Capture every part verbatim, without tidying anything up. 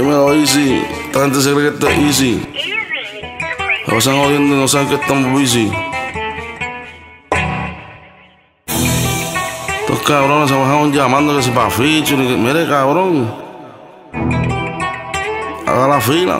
Dímelo, Easy. Esta gente se cree que esto es easy. Se pasan jodiendo y no saben que estamos busy. Estos cabrones se bajaron llamando que se pa' feature. Que, mire, cabrón, haga la fila.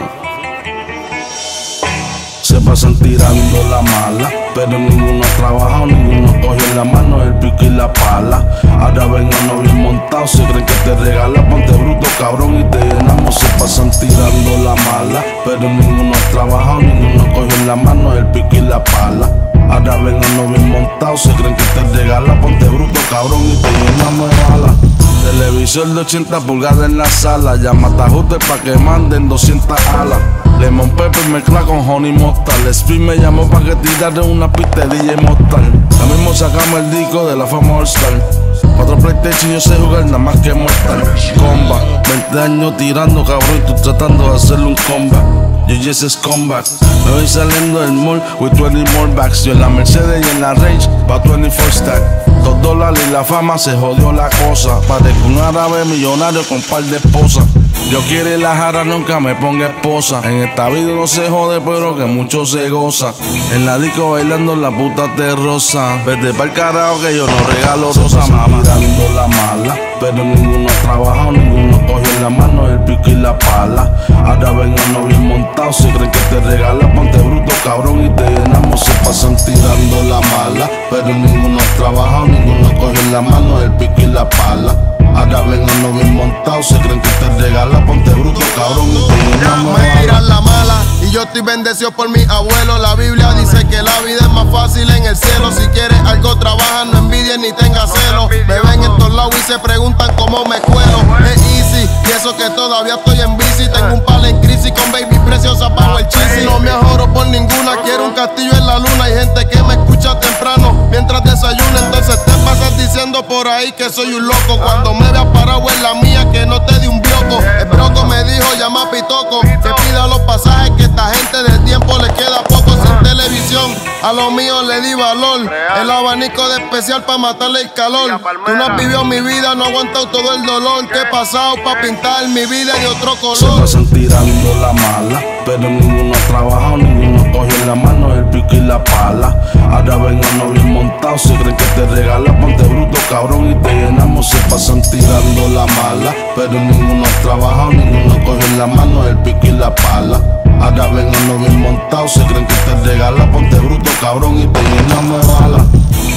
Se pasan tirando la mala, pero ninguno ha trabajado, ninguno coge en la mano el pico y la pala. Ahora ven a no bien montado, se creen que te regala, ponte bruto, cabrón, y te llenamos. Se pasan tirando la mala, pero ninguno ha trabajado, ninguno coge en la mano el pico y la pala. Ahora ven a no bien montado, se creen que te regala, ponte bruto, cabrón, y te llenamos de balas. Televisor de ochenta pulgadas en la sala, llama a Tajute pa' que manden doscientas alas. Lemon pepper mezcla con honey mustard. Spin me llamó pa' que tirara una pista de D J Mortal. Ya mismo sacamos el disco de la fama All Star. Cuatro PlayStation yo sé jugar nada más que Mortal Kombat. veinte años tirando, cabrón, y tú tratando de hacerle un combat. Yo just es combat. Me voy saliendo del mall with twenty more bags. Yo en la Mercedes y en la Range pa' veinticuatro stack. Dos dólares y la fama se jodió la cosa. Parezco un árabe millonario con par de esposas. Yo quiero la jara, nunca me ponga esposa. En esta vida no se jode, pero que mucho se goza. En la disco bailando la puta terrosa. Vete pa'l carajo que yo no regalo rosa, mamá. Tirando la mala, pero ninguno ha trabajado, ninguno coge en la mano el pico y la pala. Ahora ven a no bien montado, se creen que te regala, ponte bruto, cabrón, y te llenamos. Se pasan tirando la mala, pero ninguno ha trabajado, ninguno coge en la mano el pico y la pala. Ahora ven a no bien montado, se creen que te regala, ponte bruto, cabrón, y te llenamos. Me tiran la mala y yo estoy bendecido por mi abuelo. La Biblia dice que la vida es más fácil en el cielo. Si quieres algo trabaja, no envidies ni tengas celo. Me ven en todos lados y se preguntan cómo me cuelo. Es easy y eso que todavía estoy en bici. Tengo un pal en crisis con baby preciosa bajo el chisi. No me ajoro por ninguna, quiero un castillo en la luna. Hay gente que me escucha temprano mientras desayuna. Entonces te pasas diciendo por ahí que soy un loco. Cuando me veas parado en la mía, que no te di un broco. El broco me dijo llama a Pitoco, que pida los pasajes, que esta gente del tiempo le queda poco. Sin televisión, a lo mío le di valor. El abanico de especial pa' matarle el calor. Tú no has vivido mi vida, no has aguantado todo el dolor que he pasado pa' pintar mi vida de otro color. Se pasan tirando la mala, pero ninguno ha trabajado, ninguno coge en la mano el pico y la pala. Ahora ven a no bien montado, se creen que te regala, ponte bruto, cabrón, y te llenamos. Se pasan tirando la mala, pero ninguno ha trabajado, ninguno coge en la mano el pico y la pala. Ahora ven a no bien montado, se creen que te regala, ponte bruto, cabrón, y te llenamos de balas.